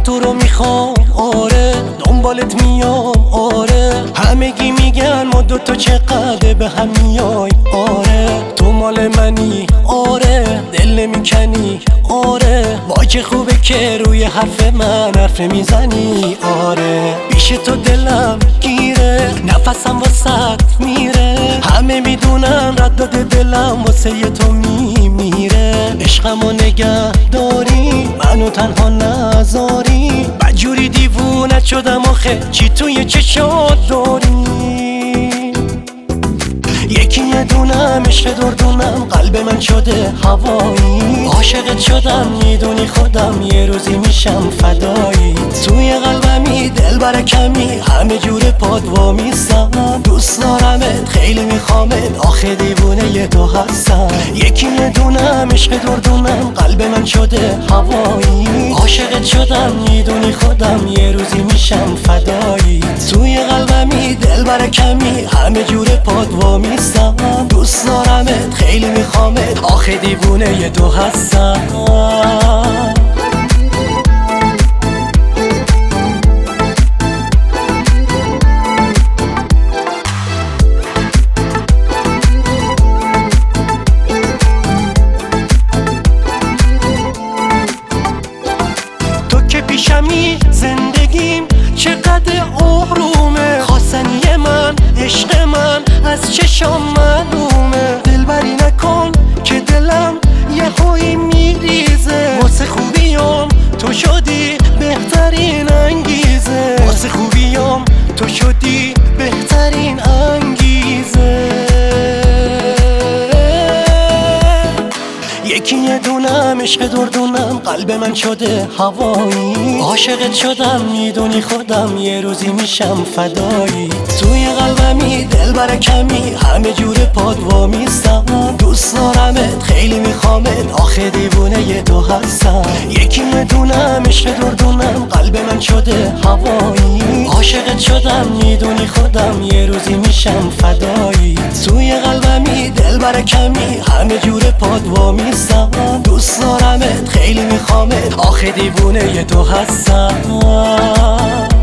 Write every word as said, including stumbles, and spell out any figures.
تو رو میخوام آره، دنبالت میام آره، همگی میگن ما دوتا چقدر به هم میای آره، تو مال منی آره، دل نمیکنی آره، وای چه خوبه که روی حرف من حرف میزنی آره، پیش تو دلم گیره، نفسم واسط میره، همه میدونن رد داده دلم واسه تو میمیره، عشقمو نگه داری منو تنها نذاری، بدجوری دیوونت شدم آخه چی توی چشات داری، یکی یه دونم عشق دردونم، قلب من شده هوایی، عاشقت شدم میدونی خودم یه روزی میشم فدایی، توی قلبمی دل برکمی همه جور پاد وامیستم، دوست دارمت خیلی میخوامت آخه دیوونه ی تو هستم، یکی یه دونم عشق دردونم، قلب من شده هوایی، عاشقت شدم میدونی خودم یه روزی میشم فدایی، توی قلبمی دل برکمی همه جور پاد وامیستم، دوست دارمت خیلی میخوامت آخه دیوونه ی تو هستم. پیشمی زندگیم چقدر آرومه، خواستنی من عشق من از چشام معلومه، دلبری نکن که دلم یه هایی میریزه، واسه خوبیام تو شدی بهترین انگیزه، واسه خوبیام تو شدی بهترین انگیزه، یکی یه دونم عشق دردونم، قلب من شده هوایی، عاشقت شدم میدونی خودم یه روزی میشم فدایی، توی قلبمی دل برکمی همه جور پاد وامیستم، دوست دارمت خیلی میخوامت آخه دیوونه ی تو هستم، یکی یه دونم عشق دردونم، قلب من شده هوایی، عاشقت شدم میدونی خودم یه روزی میشم فدایی، توی قلبمی دل برکمی همه جور پاد وامیستم، دوست دارمت خیلی میخوامت آخه دیوونه ی تو هستم.